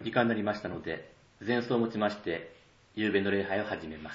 時間になりましたので、前奏をもちまして、夕べの礼拝を始めます。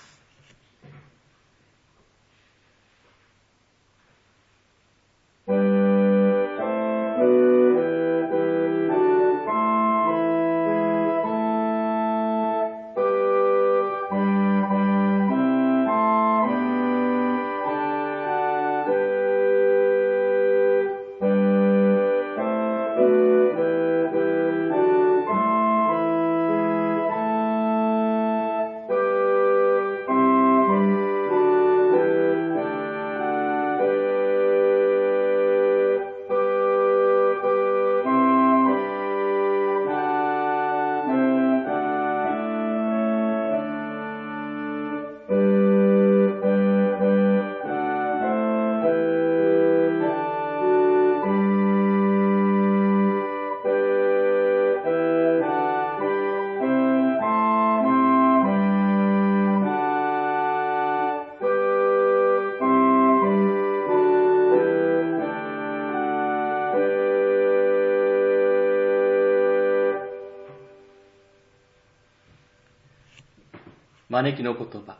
招きの言葉。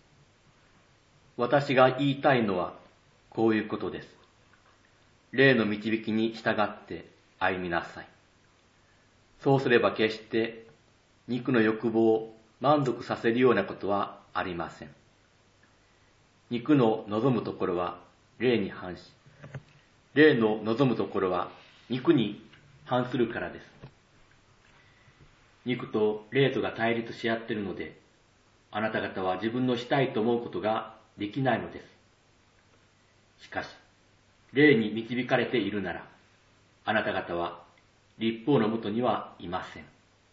私が言いたいのはこういうことです。霊の導きに従って歩みなさい。そうすれば決して肉の欲望を満足させるようなことはありません。肉の望むところは霊に反し、霊の望むところは肉に反するからです。肉と霊とが対立し合っているので、あなた方は自分のしたいと思うことができないのです。しかし、霊に導かれているなら、あなた方は律法のもとにはいません。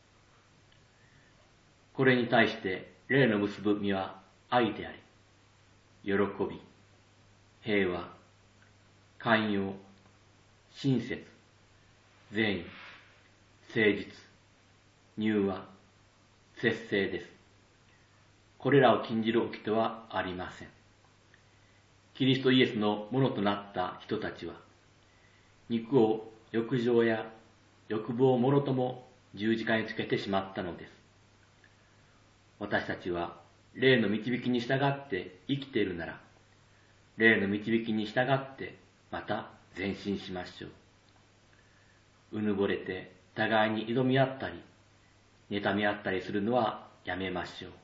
これに対して霊の結ぶ実は愛であり、喜び、平和、寛容、親切、善意、誠実、柔和、節制です。これらを禁じる掟はありません。キリストイエスのものとなった人たちは、肉を欲情や欲望もろとも十字架につけてしまったのです。私たちは霊の導きに従って生きているなら、霊の導きに従ってまた前進しましょう。うぬぼれて互いに挑み合ったり、妬み合ったりするのはやめましょう。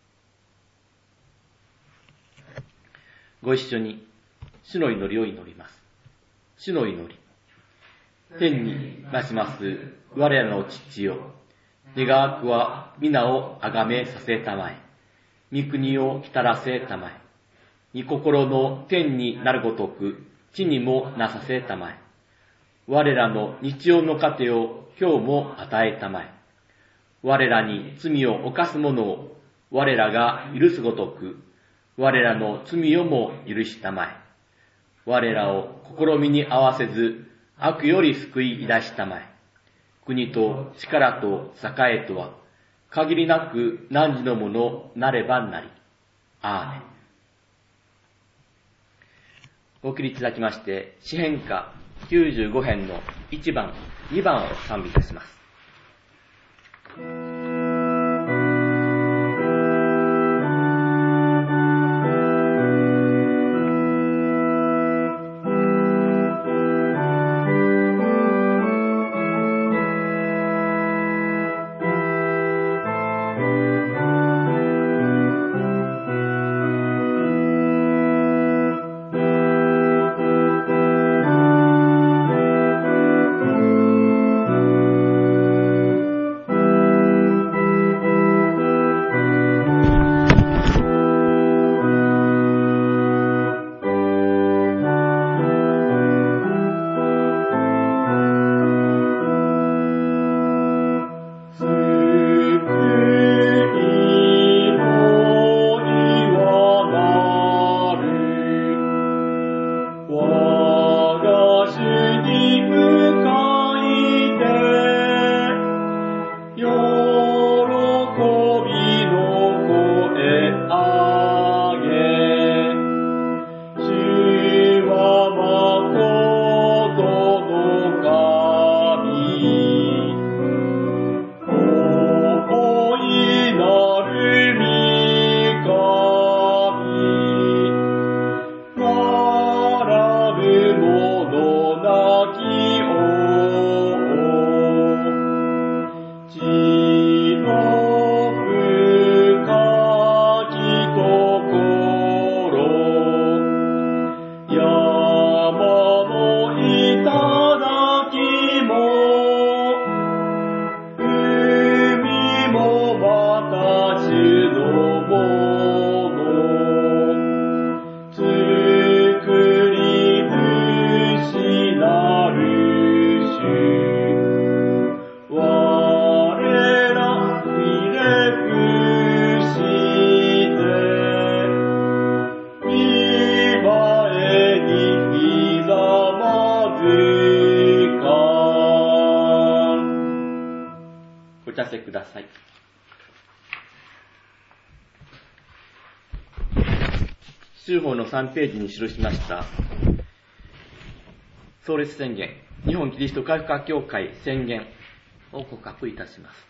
ご一緒に主の祈りを祈ります。主の祈り。天にまします我らの父よ。願わくは皆をあがめさせたまえ。御国を来たらせたまえ。御心の天になるごとく地にもなさせたまえ。我らの日曜の糧を今日も与えたまえ。我らに罪を犯す者を我らが許すごとく我らの罪をも許したまえ。我らを試みに合わせず、悪より救い出したまえ。国と力と栄とは、限りなく汝のものなればなり。アーメン。お送りいただきまして、詩編歌95編の1番、2番を賛美いたします。 お茶せください。宗法の3ページに記しました創立宣言、日本キリスト改革協会宣言を告白いたします。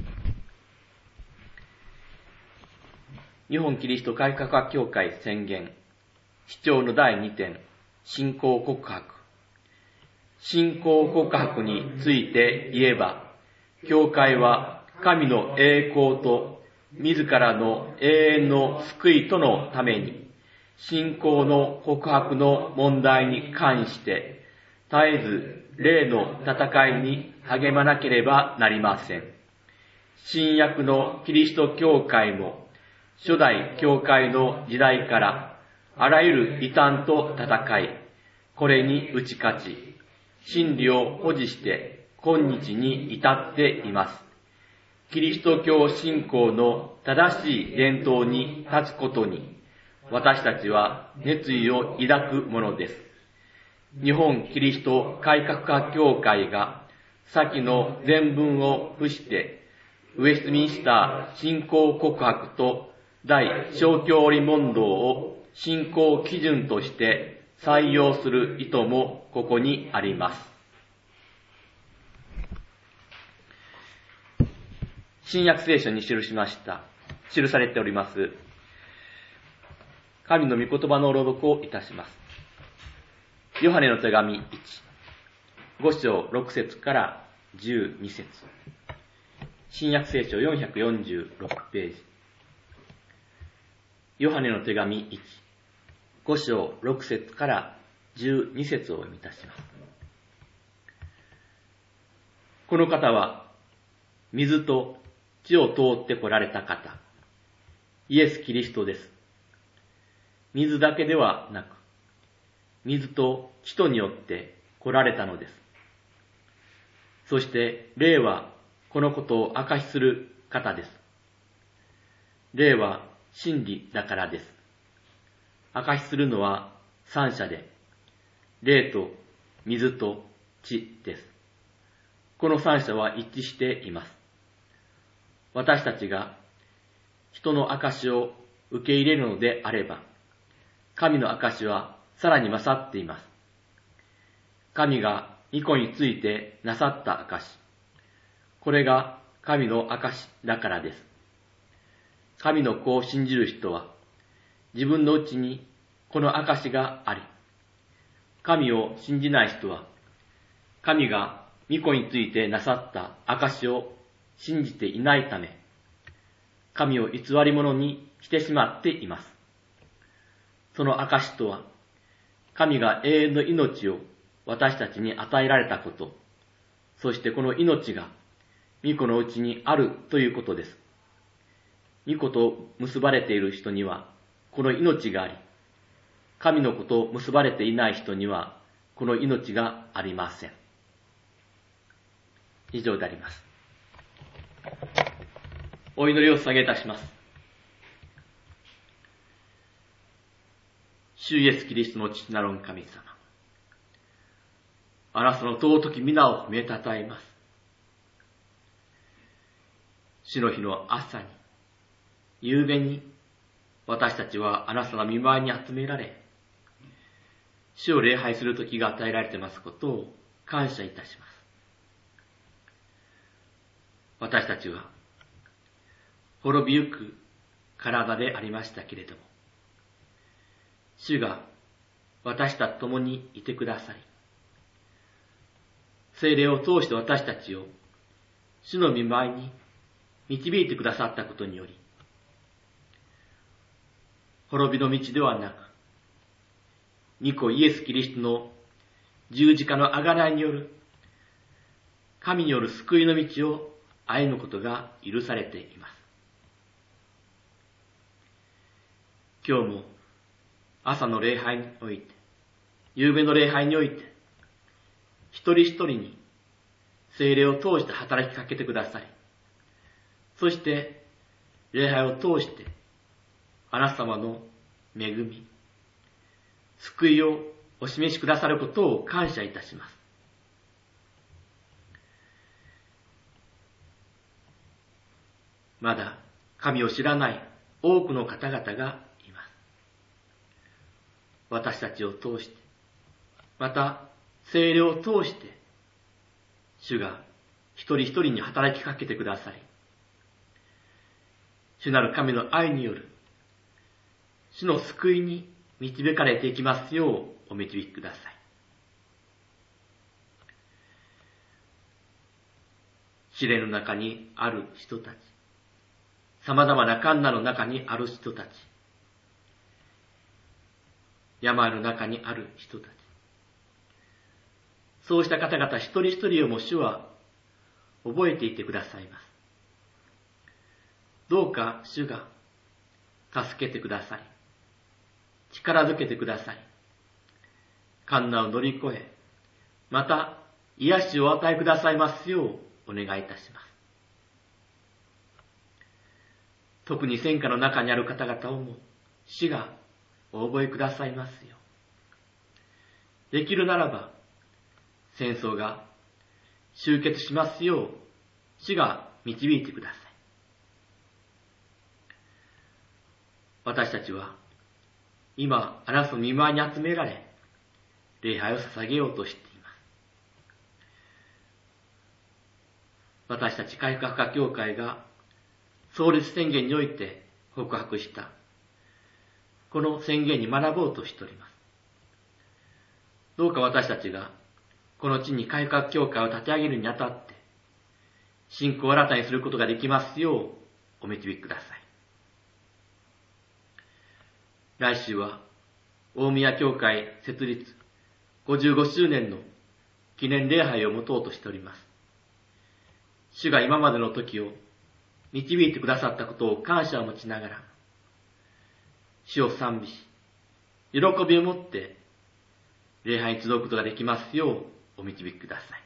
日本キリスト改革協会宣言、主張の第2点、信仰告白。信仰告白について言えば、教会は神の栄光と自らの永遠の救いとのために、信仰の告白の問題に関して、絶えず霊の戦いに励まなければなりません。新約のキリスト教会も、初代教会の時代から、あらゆる異端と戦い、これに打ち勝ち、真理を保持して今日に至っています。キリスト教信仰の正しい伝統に立つことに、私たちは熱意を抱くものです。日本キリスト改革家協会が先の全文を付して、ウェストミンスター信仰告白と大小教理問答を信仰基準として採用する意図もここにあります。新約聖書に記されております。神の御言葉の朗読をいたします。ヨハネの手紙1、5章6節から12節。新約聖書446ページ。ヨハネの手紙1、5章6節から12節を読みいたします。この方は、水と地を通って来られた方、イエス・キリストです。水だけではなく、水と地とによって来られたのです。そして霊はこのことを証しする方です。霊は真理だからです。証しするのは三者で、霊と水と地です。この三者は一致しています。私たちが人の証しを受け入れるのであれば、神の証しはさらに勝っています。神が御子についてなさった証し。これが神の証しだからです。神の子を信じる人は、自分のうちにこの証しがあり、神を信じない人は、神が御子についてなさった証しを信じていないため、神を偽り者にしてしまっています。その証とは、神が永遠の命を私たちに与えられたこと、そしてこの命が御子のうちにあるということです。御子と結ばれている人にはこの命があり、神の子と結ばれていない人にはこの命がありません。以上であります。お祈りを捧げいたします。主イエスキリストの父なる御神様、あなたの尊き皆を褒めたたえます。主の日の朝に、夕べに、私たちはあなたの御前に集められ、主を礼拝する時が与えられていますことを感謝いたします。私たちは、滅びゆく体でありましたけれども、主が私たちと共にいてくださり、聖霊を通して私たちを主の御前に導いてくださったことにより、滅びの道ではなく、御子イエス・キリストの十字架の贖いによる神による救いの道を歩むことが許されています。今日も朝の礼拝において、夕べの礼拝において、一人一人に聖霊を通して働きかけてください。そして礼拝を通してあなた様の恵み、救いをお示しくださることを感謝いたします。 まだ神を知らない多くの方々がいます。私たちを通して、また聖霊を通して、主が一人一人に働きかけてくださり、主なる神の愛による主の救いに導かれていきますようお導きください。試練の中にある人たち、様々な困難の中にある人たち、病の中にある人たち、そうした方々一人一人をも主は覚えていてくださいます。どうか主が助けてくださり、力づけてくださり、困難を乗り越え、また癒しをお与えくださいますようお願いいたします。特に戦火の中にある方々をも主がお覚えくださいますよう。できるならば戦争が終結しますよう主が導いてください。私たちは今あなたの御前に集められ礼拝を捧げようとしています。私たち改革家教会が創立宣言において告白したこの宣言に学ぼうとしております。どうか私たちがこの地に改革教会を立て上げるにあたって信仰を新たにすることができますようお導きください。来週は大宮教会設立55周年の記念礼拝を持とうとしております。主が今までの時を導いてくださったことを感謝を持ちながら、主を賛美し、喜びを持って礼拝に集うことができますようお導きください。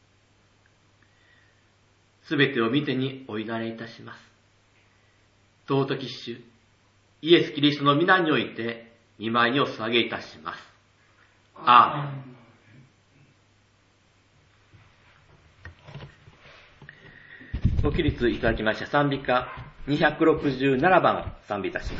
すべてを御手にお委ねいたします。尊き主イエス・キリストの皆において御前にお捧げいたします。アーメン。ご起立いただきました賛美歌267番賛美いたします。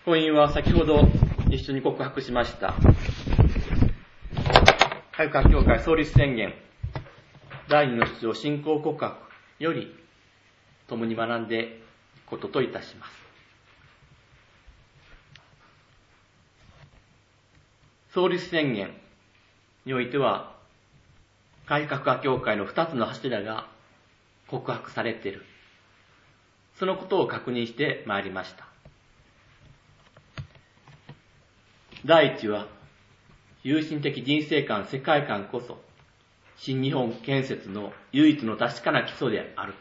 婚姻は先ほど一緒に告白しました改革協会創立宣言第2の主張信仰告白より共に学んでいくことといたします。創立宣言においては改革派協会の2つの柱が告白されている、そのことを確認してまいりました。第一は有心的人生観世界観こそ新日本建設の唯一の確かな基礎である。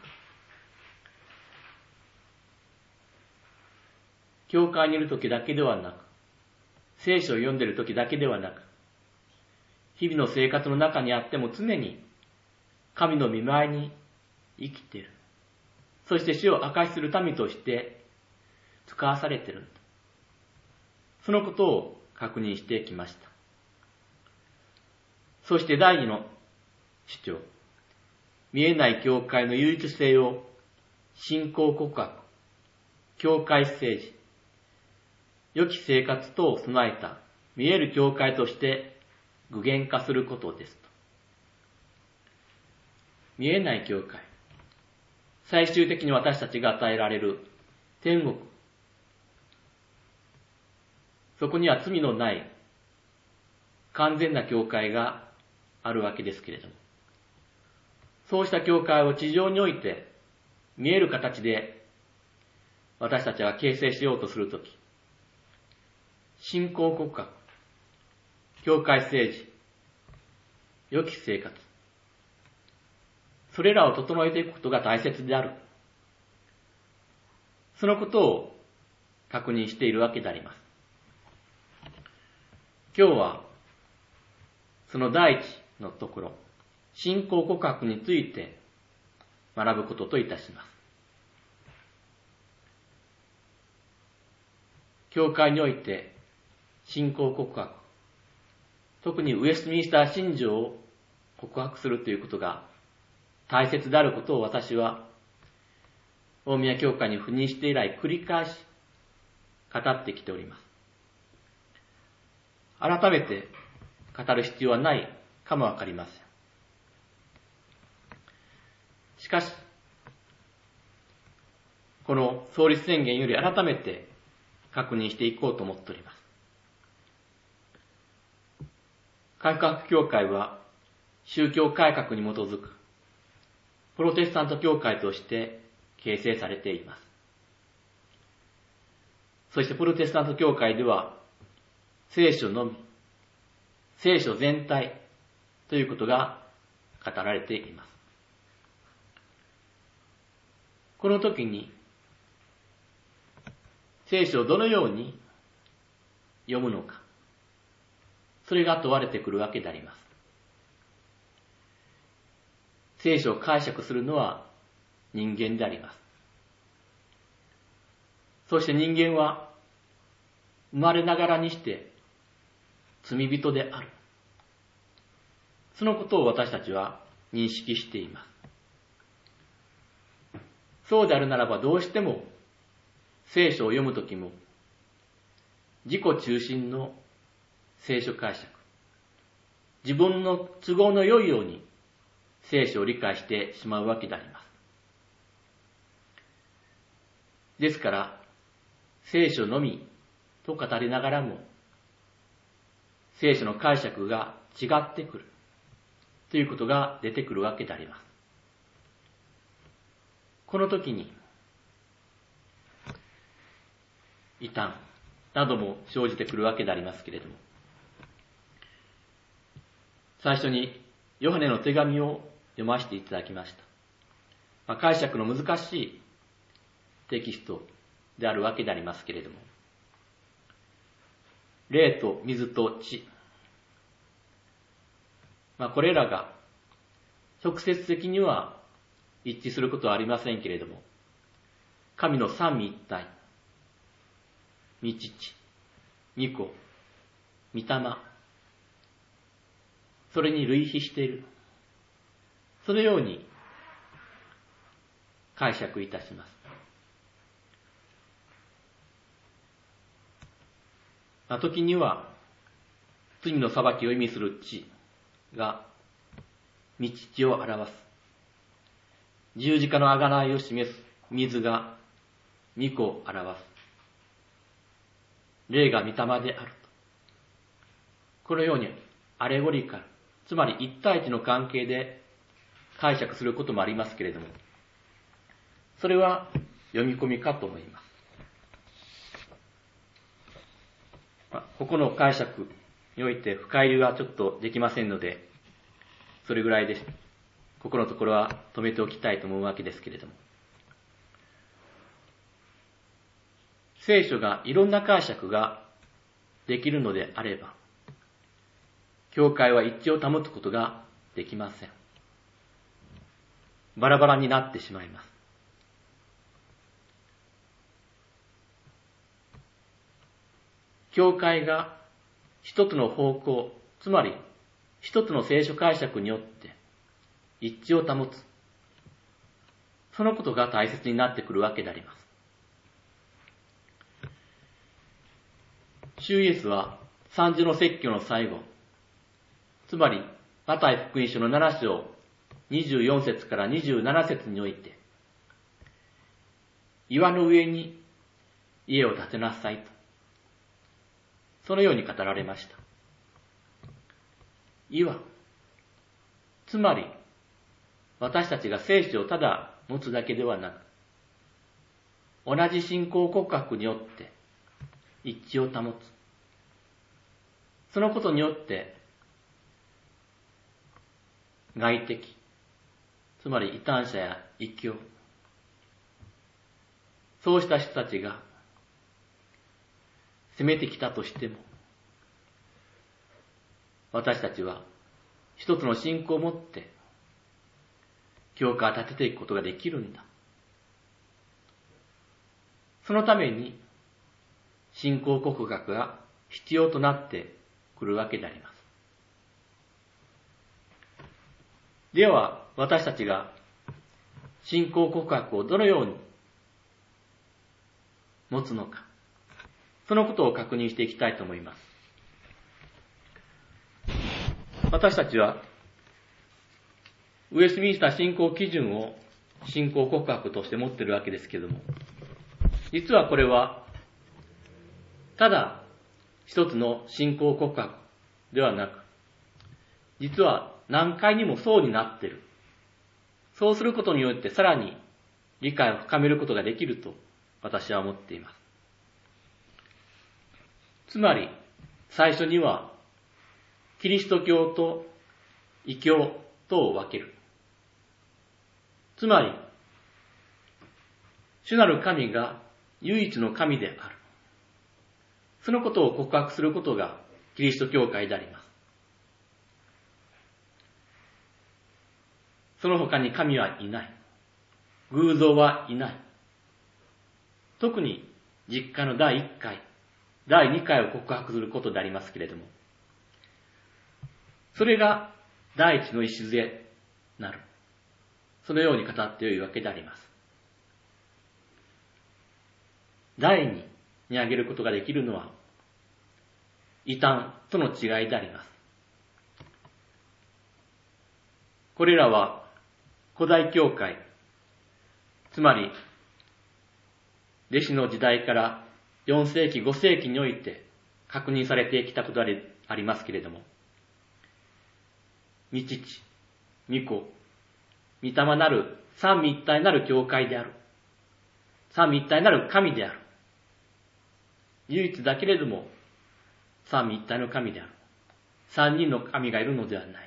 教会にいるときだけではなく、聖書を読んでいるときだけではなく、日々の生活の中にあっても常に神の御前に生きている。そして主を証しする民として使わされている。そのことを確認してきました。そして第二の主張、見えない教会の唯一性を信仰告白、教会政治、良き生活等を備えた見える教会として具現化することですと。見えない教会、最終的に私たちが与えられる天国、そこには罪のない完全な教会があるわけですけれども、そうした教会を地上において見える形で私たちは形成しようとするとき、信仰告白、教会政治、良き生活、それらを整えていくことが大切である。そのことを確認しているわけであります。今日はその第一のところ、信仰告白について学ぶことといたします。教会において信仰告白、特にウェストミンスター信条を告白するということが大切であることを私は大宮教会に赴任して以来繰り返し語ってきております。改めて語る必要はないかもわかりません。しかし、この創立宣言より改めて確認していこうと思っております。改革教会は宗教改革に基づくプロテスタント教会として形成されています。そしてプロテスタント教会では聖書のみ、聖書全体ということが語られています。この時に聖書をどのように読むのか、それが問われてくるわけであります。聖書を解釈するのは人間であります。そして人間は生まれながらにして罪人である。そのことを私たちは認識しています。そうであるならばどうしても聖書を読むときも自己中心の聖書解釈、自分の都合の良いように聖書を理解してしまうわけであります。ですから聖書のみと語りながらも聖書の解釈が違ってくるということが出てくるわけであります。この時に異端なども生じてくるわけでありますけれども、最初にヨハネの手紙を読ませていただきました。解釈の難しいテキストであるわけでありますけれども、霊と水と血、これらが直接的には一致することはありませんけれども、神の三位一体、御父、御子、御霊、それに類比している。そのように解釈いたします。 時には罪の裁きを意味する血が御父を表す。十字架の贖いを示す水が御子を表す。霊が御霊であると。このようにアレゴリカル、つまり一対一の関係で解釈することもありますけれども、それは読み込みかと思います。ここの解釈において深入りはちょっとできませんので、それぐらいです。ここのところは止めておきたいと思うわけですけれども。聖書がいろんな解釈ができるのであれば、教会は一致を保つことができません。バラバラになってしまいます。教会が一つの方向、つまり一つの聖書解釈によって一致を保つ。そのことが大切になってくるわけであります。主イエスは三次の説教の最後、つまりマタイ福音書の7章24節から27節において、岩の上に家を建てなさいと、そのように語られました。岩、つまり私たちが聖書をただ持つだけではなく、同じ信仰告白によって一致を保つ。そのことによって外敵、つまり異端者や異教、そうした人たちが攻めてきたとしても、私たちは一つの信仰を持って教会を立てていくことができるんだ。そのために信仰告白が必要となってくるわけであります。では私たちが信仰告白をどのように持つのか、そのことを確認していきたいと思います。私たちはウェストミンスター信仰基準を信仰告白として持っているわけですけれども、実はこれはただ一つの信仰告白ではなく、実は何回にも層になっている。そうすることによってさらに理解を深めることができると私は思っています。つまり最初にはキリスト教と異教とを分ける。つまり主なる神が唯一の神である。そのことを告白することがキリスト教会であります。その他に神はいない。偶像はいない。特に実家の第1回、第2回を告白することでありますけれども、それが第一の礎なる。そのように語ってよいわけであります。第二に挙げることができるのは、異端との違いであります。これらは古代教会、つまり弟子の時代から4世紀5世紀において確認されてきたことでありますけれども、御父、御子、御霊なる三位一体なる教会である。三位一体なる神である。唯一だけれども三位一体の神である。三人の神がいるのではない。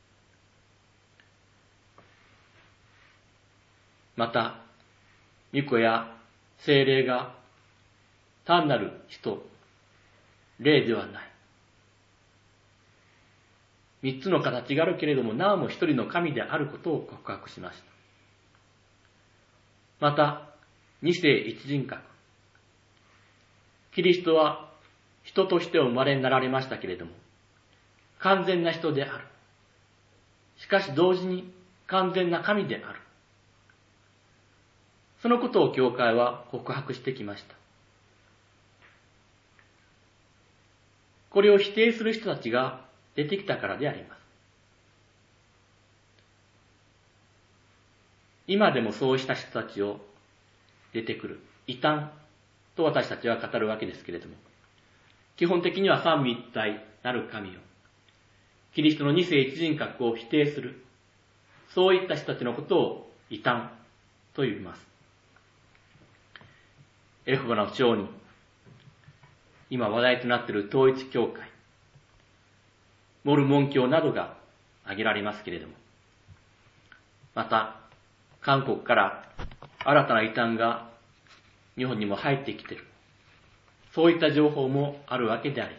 また、御子や聖霊が単なる人、霊ではない。三つの形があるけれども、なおも一人の神であることを告白しました。また、二世一人格。キリストは人としてお生まれになられましたけれども、完全な人である。しかし同時に完全な神である。そのことを教会は告白してきました。 これを否定する人たちが出てきたからであります。今でもそうした人たちを出てくる異端と私たちは語るわけですけれども、基本的には三位一体なる神を、キリストの二世一人格を否定する、そういった人たちのことを異端と呼びます。エホバの証人、今話題となっている統一教会、モルモン教などが挙げられますけれども、また韓国から新たな異端が日本にも入ってきている、そういった情報もあるわけであり、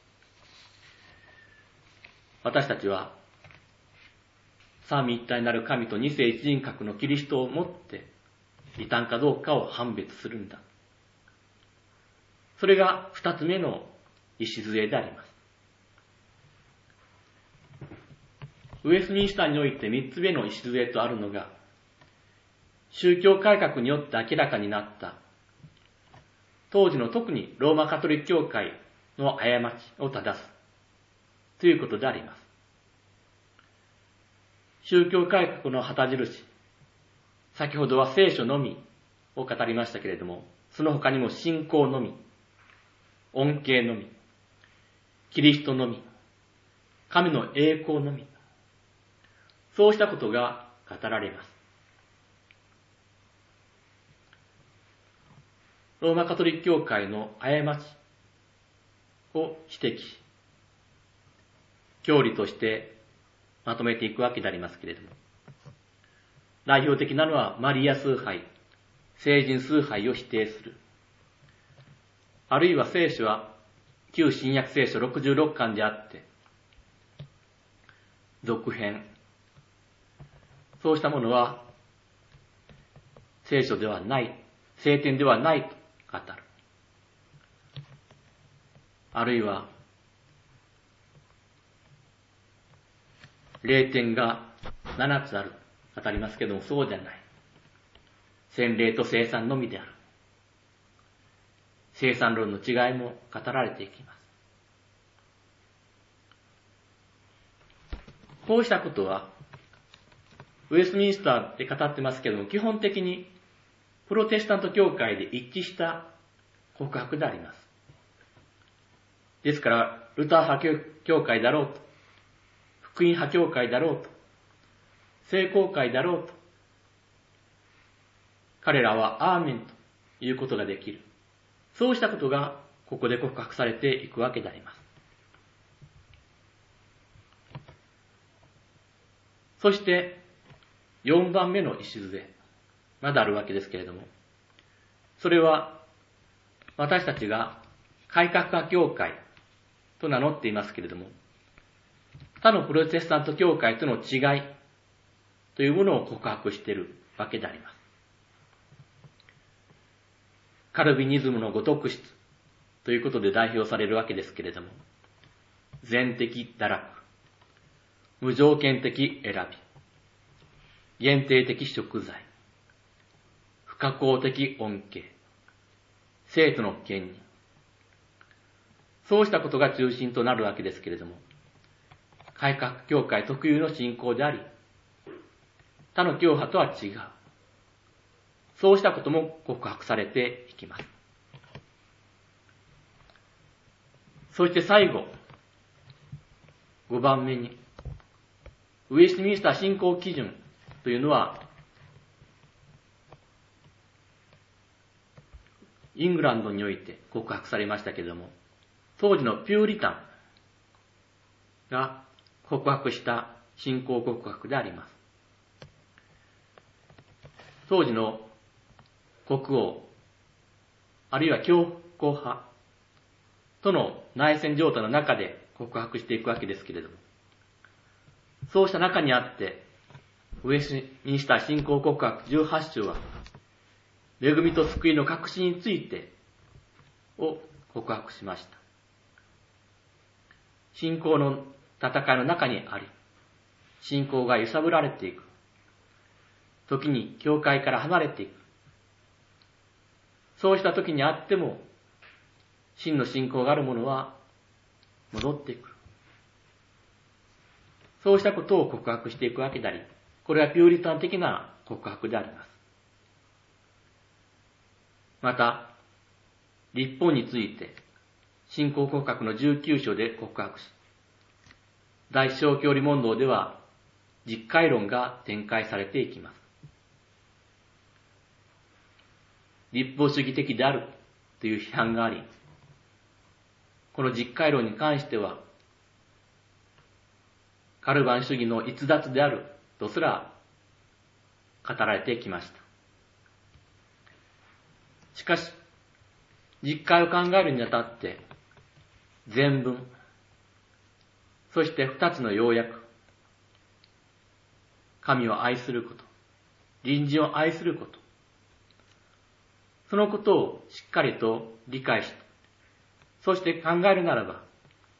私たちは三位一体なる神と二世一人格のキリストをもって異端かどうかを判別するんだ。それが二つ目の礎であります。ウェストミンスターにおいて三つ目の礎とあるのが、宗教改革によって明らかになった当時の特にローマカトリック教会の過ちを正すということであります。宗教改革の旗印、先ほどは聖書のみを語りましたけれども、その他にも信仰のみ、恩恵のみ、キリストのみ、神の栄光のみ、そうしたことが語られます。ローマカトリック教会の過ちを指摘、教理としてまとめていくわけでありますけれども、代表的なのはマリア崇拝、聖人崇拝を否定する。あるいは聖書は旧新約聖書66巻であって、続編、そうしたものは聖書ではない、聖典ではないと語る。あるいは霊典が7つあると語りますけれども、そうじゃない。洗礼と聖餐のみである。聖餐論の違いも語られていきます。こうしたことはウェストミンスターで語ってますけれども、基本的にプロテスタント教会で一致した告白であります。ですから、ルター派教会だろうと、福音派教会だろうと、聖公会だろうと、彼らはアーメンということができる。そうしたことがここで告白されていくわけであります。そして4番目の礎、まだあるわけですけれども、それは私たちが改革派教会と名乗っていますけれども、他のプロテスタント教会との違いというものを告白しているわけであります。カルビニズムのご特質ということで代表されるわけですけれども、全的堕落、無条件的選び、限定的贖罪、不可抗的恩恵、生徒の権利、そうしたことが中心となるわけですけれども、改革教会特有の信仰であり、他の教派とは違う。そうしたことも告白されていきます。そして最後、5番目に、ウェストミンスター信仰基準というのは、イングランドにおいて告白されましたけれども、当時のピューリタンが告白した信仰告白であります。当時の国王、あるいは教皇派との内戦状態の中で告白していくわけですけれども、そうした中にあって、ウェストミンスター信仰告白18章は、恵みと救いの確信についてを告白しました。信仰の戦いの中にあり、信仰が揺さぶられていく。時に教会から離れていく。そうした時にあっても、真の信仰がある者は、 戻ってくる。そうしたことを告白していくわけであり、これはピューリタン的な告白であります。また、立法について、信仰告白の19章で告白し、大小教理問答では実戒論が展開されていきます。立法主義的であるという批判があり、この実戒論に関しては、カルバン主義の逸脱であるとすら語られてきました。しかし、実戒を考えるにあたって、全文、そして二つの要約、神を愛すること、隣人を愛すること、そのことをしっかりと理解して、そして考えるならば、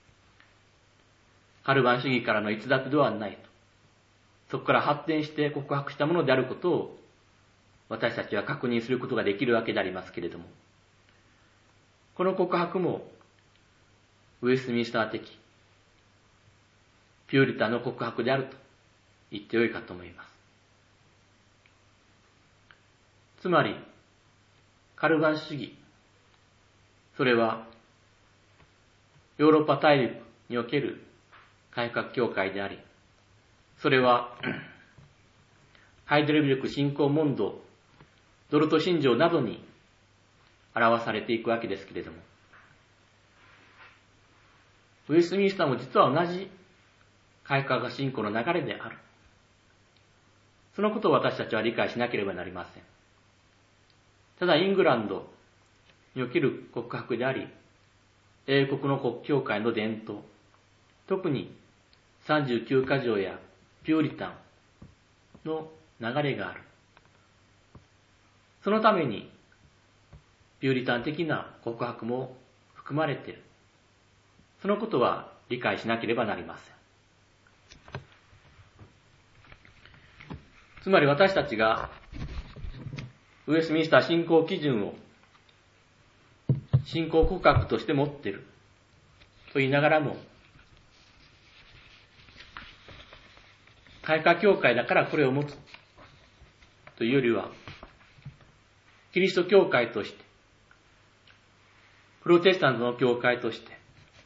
カルバン主義からの逸脱ではないと、そこから発展して告白したものであることを、私たちは確認することができるわけでありますけれども、この告白も、ウェストミンスター的、ピューリタンの告白であると言ってよいかと思います。つまり、カルバン主義、それは、ヨーロッパ大陸における改革教会であり、それは、ハイデルベルク信仰問答、ドルト信条などに表されていくわけですけれども、ウェストミンスターも実は同じ改革信仰の流れである。そのことを私たちは理解しなければなりません。ただイングランドにおける告白であり、英国の国教会の伝統、特に39箇条やピューリタンの流れがある。そのためにピューリタン的な告白も含まれている。そのことは理解しなければなりません。つまり私たちがウェストミンスター信仰基準を信仰告白として持っていると言いながらも、改革教会だからこれを持つというよりは、キリスト教会として、プロテスタントの教会として、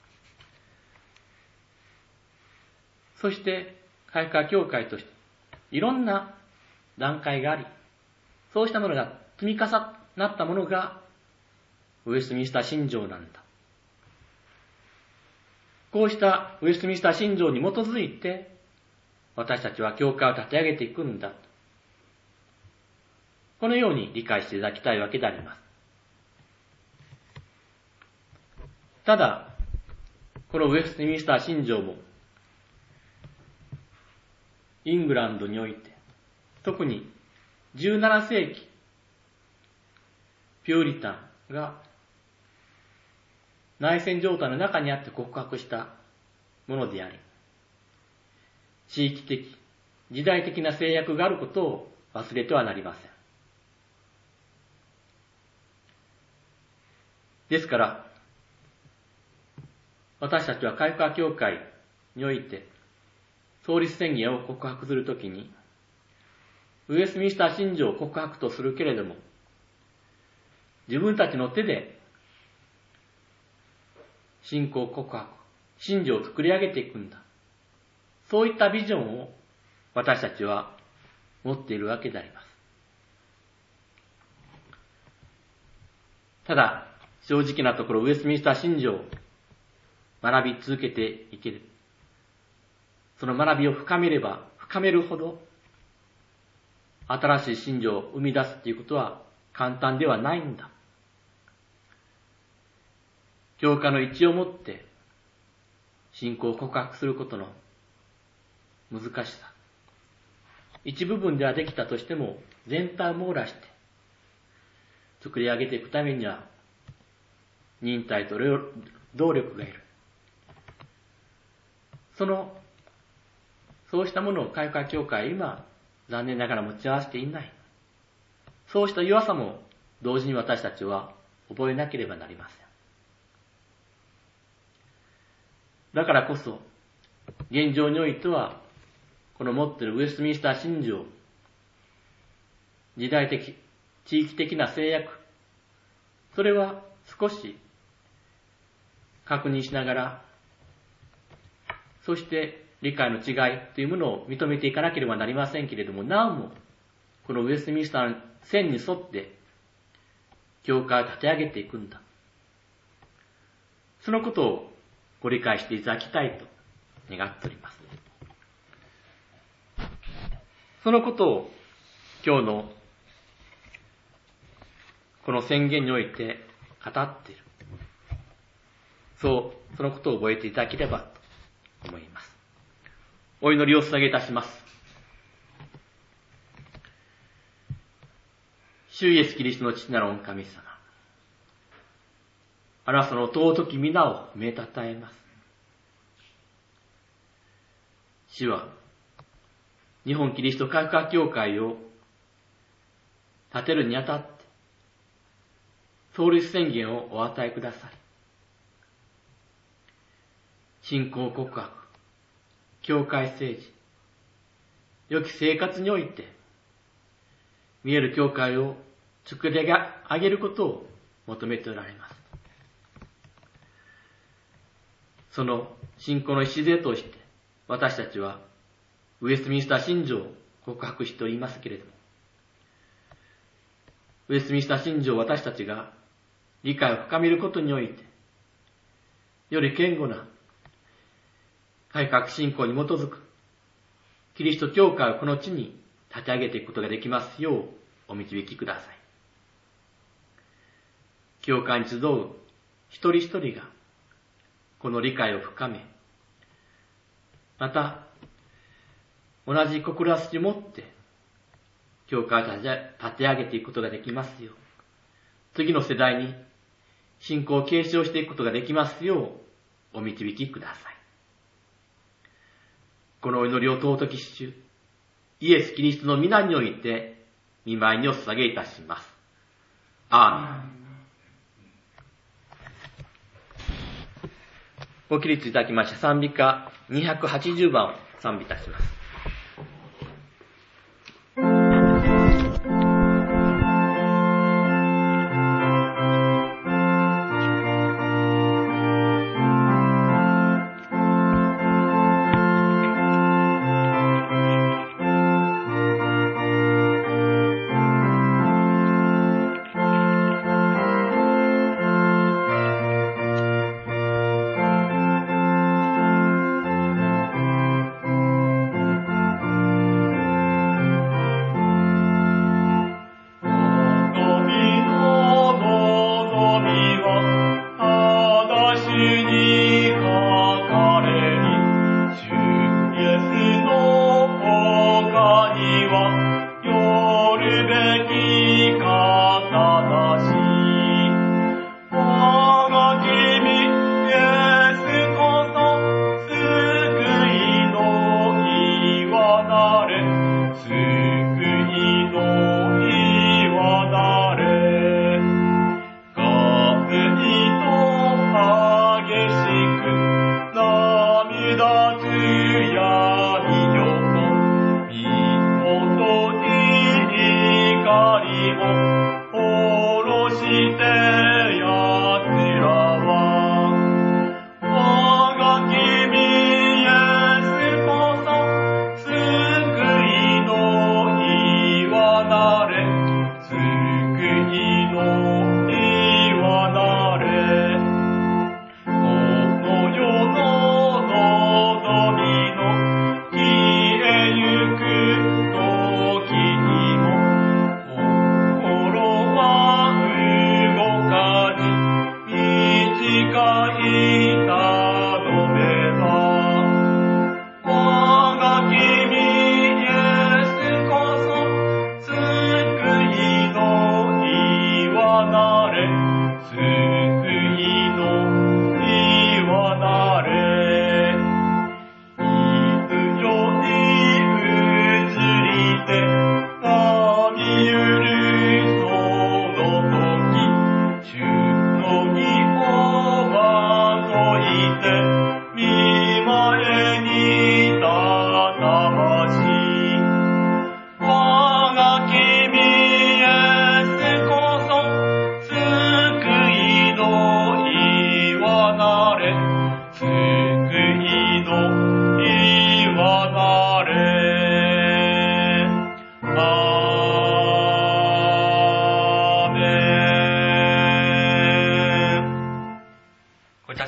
そして改革教会として、いろんな段階があり、そうしたものが積み重なったものがウェストミンスター信条なんだ。こうしたウェストミンスター信条に基づいて、私たちは教会を立て上げていくんだ。このように理解していただきたいわけであります。ただ、このウェストミンスター信条も、イングランドにおいて、特に17世紀、ピューリタンが内戦状態の中にあって告白したものであり、地域的、時代的な制約があることを忘れてはなりません。ですから、私たちは改革教会において、創立宣言を告白するときに、ウェストミンスター信条を告白とするけれども、自分たちの手で信仰告白、信条を作り上げていくんだ。そういったビジョンを私たちは持っているわけであります。ただ、正直なところウェストミンスター信条を学び続けていける。その学びを深めれば深めるほど、新しい信条を生み出すということは簡単ではないんだ。教会の一致をもって信仰を告白することの難しさ。一部分ではできたとしても、全体を網羅して作り上げていくためには、忍耐と動力がいる。そうしたものを改革教会は今、残念ながら持ち合わせていない。そうした弱さも同時に私たちは覚えなければなりません。 だからこそ、現状においては、この持っているウェストミンスター信条、時代的、地域的な制約、それは少し確認しながら、そして理解の違いというものを認めていかなければなりませんけれども、なおも、このウェストミンスターの線に沿って、教会を立て上げていくんだ。そのことをご理解していただきたいと願っております。そのことを今日のこの宣言において語っている。そのことを覚えていただければと思います。お祈りを捧げいたします。主イエスキリストの父なる御神様。あなたの尊き皆を褒めたたえます。主は、日本キリスト科学科教会を立てるにあたって、創立宣言をお与えください。信仰告白、教会政治、良き生活において、見える教会を作り上げることを求めておられます。その信仰の礎として、私たちはウェストミンスター信条を告白しておりますけれども、ウェストミンスター信条を私たちが理解を深めることにおいて、より堅固な改革信仰に基づくキリスト教会をこの地に立て上げていくことができますようお導きください。教会に集う一人一人がこの理解を深め、また同じ志を持って教会を立て上げていくことができますよう、次の世代に信仰を継承していくことができますようお導きください。このお祈りを尊き主イエス・キリストの皆において御前にお捧げいたします。アーメン。ご起立いただきまして賛美歌280番を賛美いたします。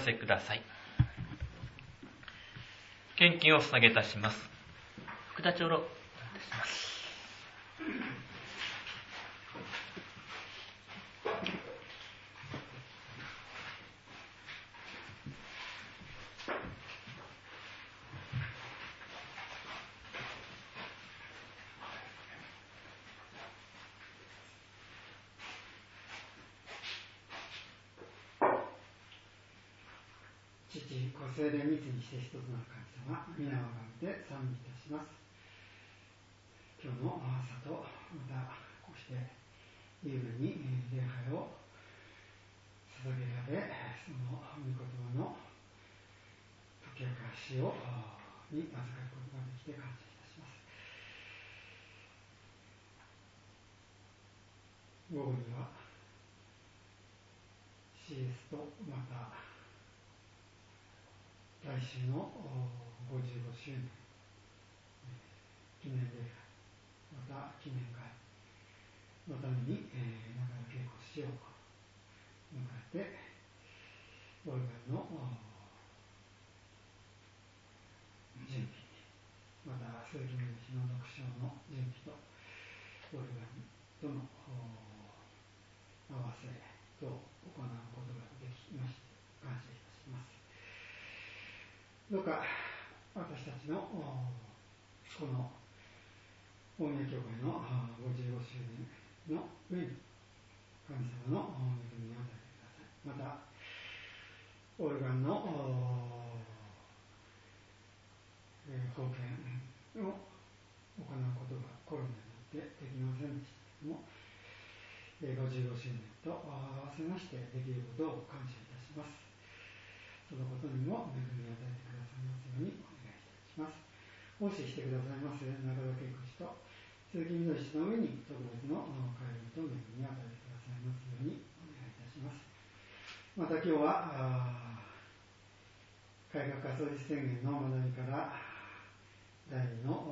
せください。献金を捧げいたします。福田長老、お願いいたします。 父、子聖霊密にして一つの神様、皆を拝んで賛美いたします。今日の朝と、またこうして夕に礼拝を捧げられ、その御言葉の解き明かしをに預かることができて感謝いたします。午後には CS とまた来週の55周年記念礼拝、また記念会のために長野稽古師を迎えて、オルガンの準備、また鈴木宗氏の読書の準備と、オルガンとの合わせと行うことができまして、感謝いたします。どうか私たちのこの大宮教会の55周年の上に神様の恵みを与えてください。またオルガンの封建を行うことがコロナによってできませんでしたけれども、55周年と合わせましてできることを感謝いたします。そのことにも恵みを与えてくださいますようにお願いいたします。奉仕してくださいます中田恵子氏と鈴木みどり氏の上に特別の会議と恵みを与えてくださいますようにお願いいたします。また今日は改革家創立宣言の学びから第2の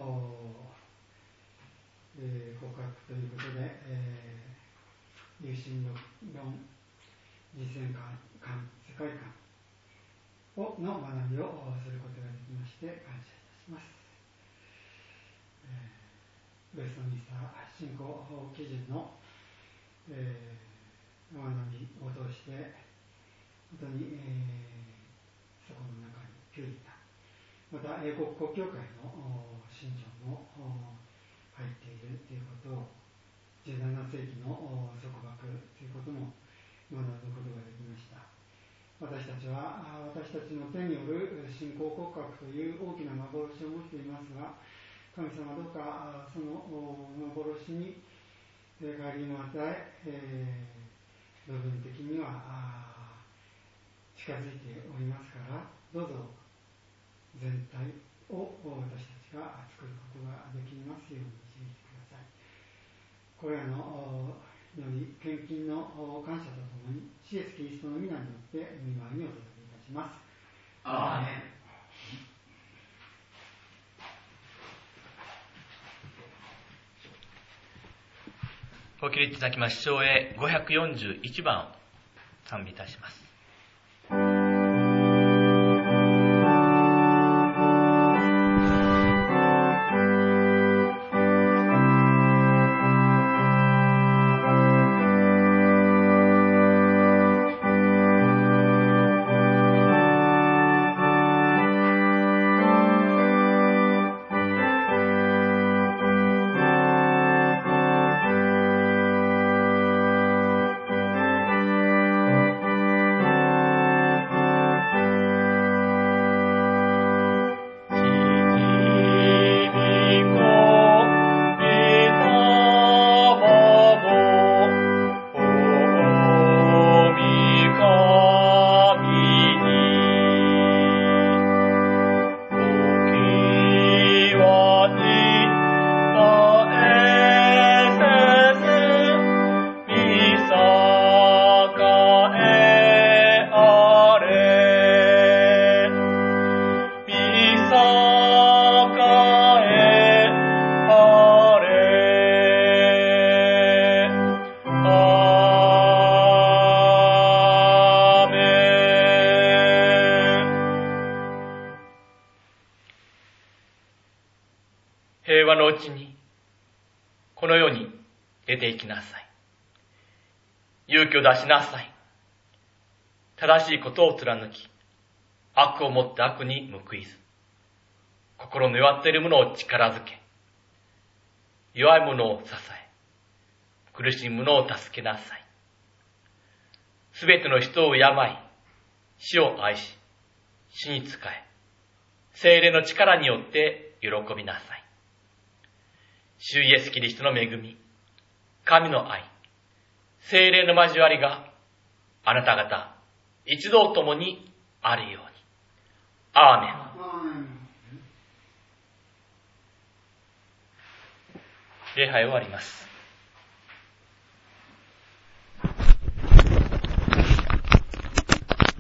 告白ということで、有心論実践観世界観の学びをすることができまして感謝いたします。ウェストミンスター信仰基準の、学びを通して本当に、そこの中にピューリタン、また英国国教会の信条も入っているということを、17世紀の束縛ということも学ぶことができました。私たちは私たちの手による信仰告白という大きな幻を持っていますが、神様どうかその幻に帰りを与え、部分的には近づいておりますから、どうぞ全体を私たちが作ることができますように導いてください。これらのより献金の感謝とともに、イエス・キリストの皆によって御前にお届けいたします。 アーメン。 ご起立いただきましょう。541番を賛美いたします。 「 のうちに、この世に出て行きなさい。勇気を出しなさい。正しいことを貫き、悪をもって悪に報いず、心の弱っている者を力づけ、弱い者を支え、苦しむ者を助けなさい。すべての人を敬い、死を愛し、死に仕え、聖霊の力によって喜びなさい。主イエスキリストの恵み、神の愛、聖霊の交わりがあなた方一同ともにあるように。アーメン。礼拝終わります。